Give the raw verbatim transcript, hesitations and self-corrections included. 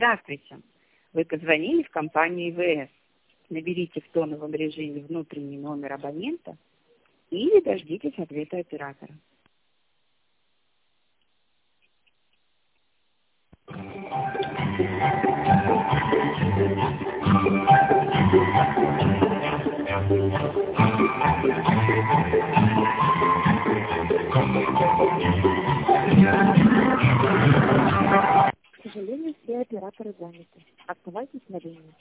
Здравствуйте. Вы позвонили в компанию И В С. Наберите в тоновом режиме внутренний номер абонента или дождитесь ответа оператора. К сожалению, все операторы заняты. Оставайтесь на линии.